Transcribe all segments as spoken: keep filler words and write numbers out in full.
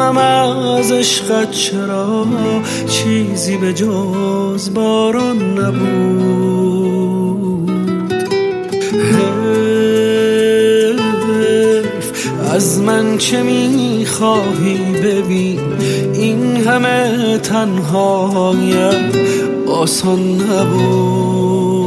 غمم از عشقت چرا چیزی به جز باران نبود. حیف از من چه میخواهی ببین این همه تنهایم آسان نبود.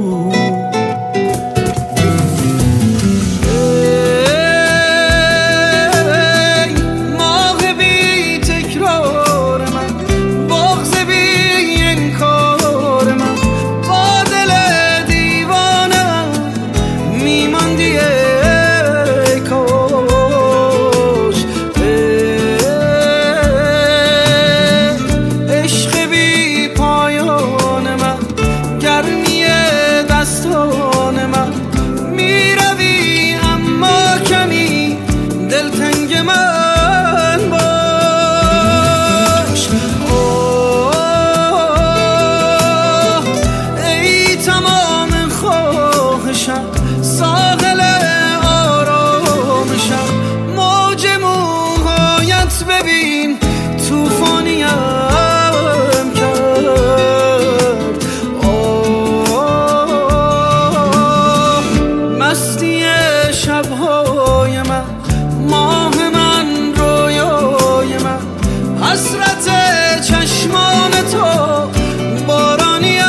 ساحل آرامشم موج موهایت ببین توفانیم کرد. آه مستی شبهای من، ماه من، رویای من، حسرت چشمان تو بارانیم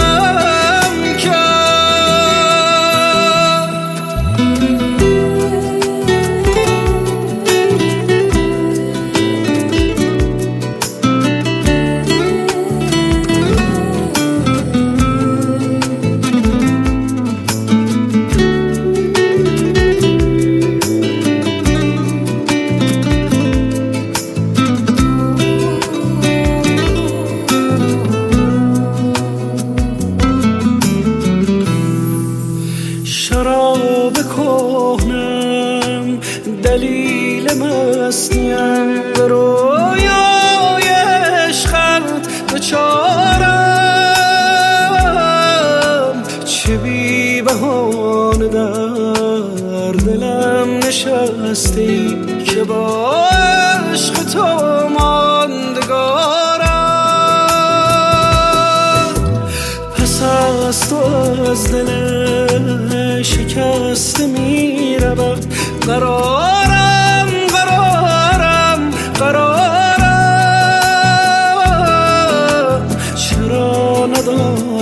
شراب کهنم دلیل مستیم، به رویای عشقت دچارم. چه بی بهانه در دلم نشستی که با عشق تو ماندگارم. پس از تو از دل شکسته می روم، قرارم قرارم قرارم. چرا ندارم